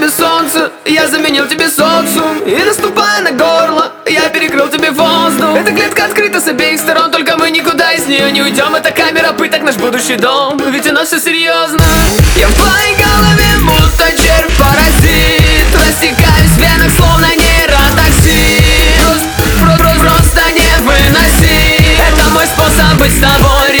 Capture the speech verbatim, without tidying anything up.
тебе солнце, я заменил тебе социум. И наступая на горло, я перекрыл тебе воздух. Эта клетка открыта с обеих сторон, только мы никуда из нее не уйдем. Это камера пыток, наш будущий дом, ведь у нас все серьезно. Я в твоей голове будто червь-паразит, растекаюсь в венах, словно нейротоксин. Просто, просто не выноси. Это мой способ быть с тобой.